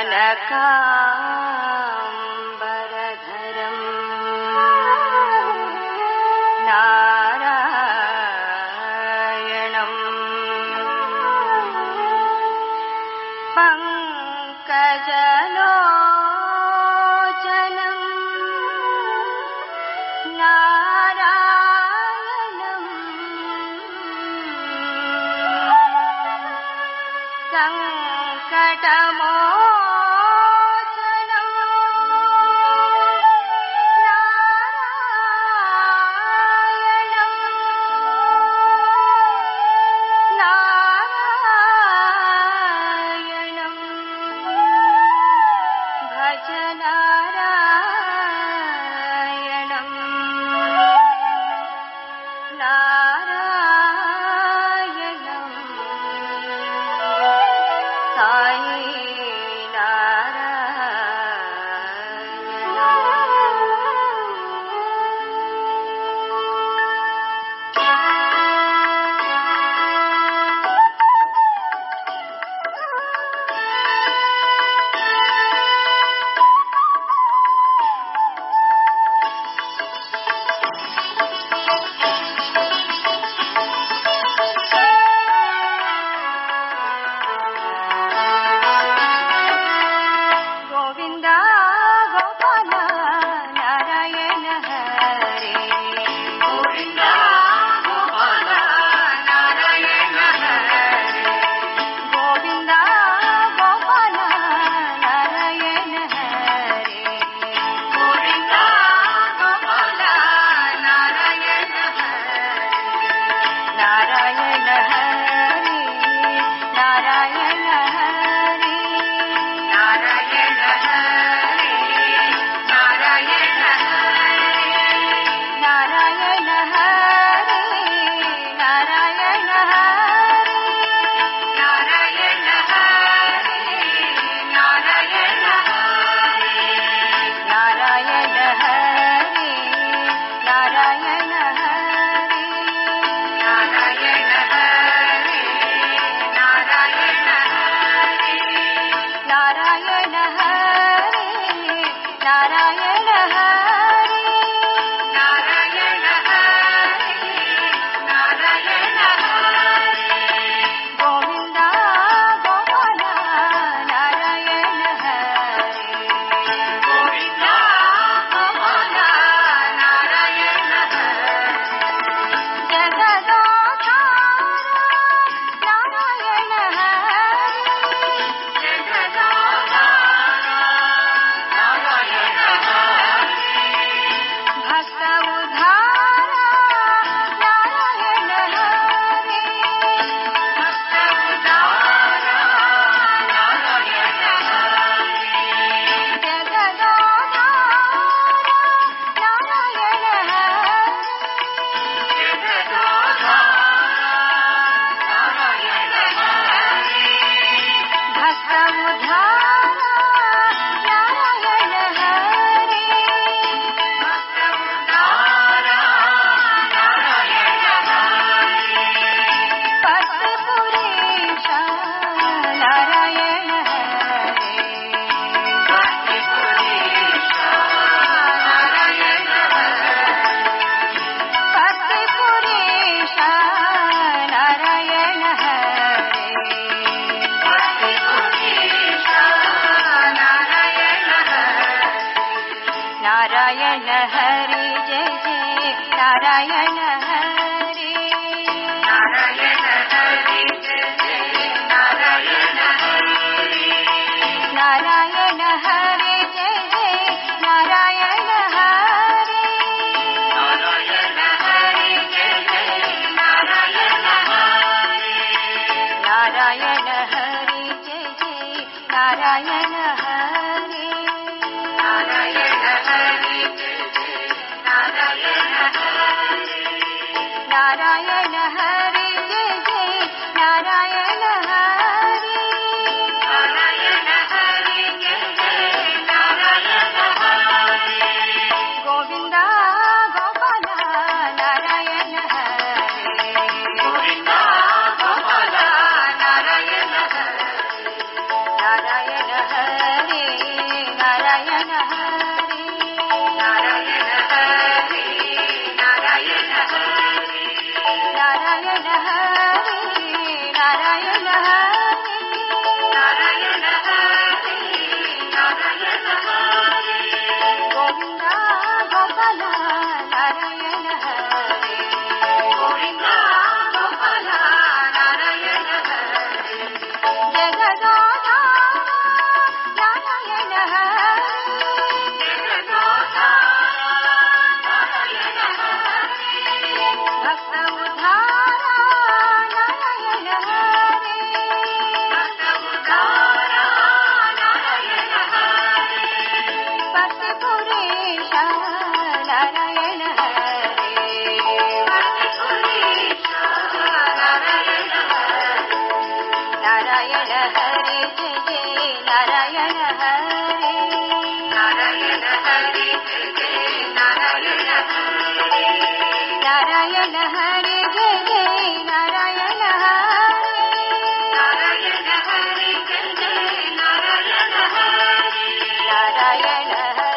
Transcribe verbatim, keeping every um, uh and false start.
ಕನಕಾಂಬರಧರಂ ನಾರಾಯಣಂ ಪಂಕಜಲೋಚನಂ ನಾರಾಯಣಂ ಸಂಕಟಮೋ नारायण हरि जय जय नारायण हरि नारायण हरि जय जय नारायण हरि नारायण हरि जय जय नारायण हरि नारायण हरि जय जय नारायण हरि नारायण हरि जय जय नारायण हरि नारायण हरि जय जय नारायण हरि नारायण हरि जय जय नारायण हरि नारायण हरि जय जय नारायण हरि गोविंद गोपाल नारायण हरि गोविंद गोपाल नारायण हरि नारायण हरि ನಾರಾಯಣ ಹರಿ ನಾರಾಯಣ ಹರಿ ನಾರಾಯಣ ಹರಿ ನಾರಾಯಣ ಹರಿ ನಾರಾಯಣ ಹರಿ ನಾರಾಯಣ ಹರಿ ನಾರಾಯಣ ಹರಿ ಗೋವಿಂದ ಗೋಪಾಲ ನಾರಾಯಣ ಹರಿ ಗೋವಿಂದ ಗೋಪಾಲ ನಾರಾಯಣ ಹರಿ ಜಗದಾಧಾರ ನಾರಾಯಣ ಹರಿ ಜಗದಾಧಾರ ನಾರಾಯಣ ಹರಿ ಭಕ್ತ ಉದ್ಧಾರ ನಾರಾಯಣ ಹರಿ ಭಕ್ತ ಉದ್ಧಾರ ನಾರಾಯಣ ಹರಿ ಭಕ್ತಿ ಪುರೇಶ ನಾರಾಯಣ ಹರಿ ಭಕ್ತಿ ಪುರೇಶ ನಾರಾಯಣ ಹರಿ ನಾರಾಯಣ ಹರಿ ಜಯ ಜಯ ನಾರಾಯಣ ಹರಿ ನಾರಾಯಣ ಹರಿ ಜಯ ಜಯ ನಾರಾಯಣ ಹರಿ ನಾರಾಯಣ ಹರಿ ಜಯ ಜಯ ನಾರಾಯಣ ಹರಿ ನಾರಾಯಣ ಹರಿ ಜಯ ಜಯ ನಾರಾಯಣ ಹರಿ ನಾರಾಯಣ ಹರಿ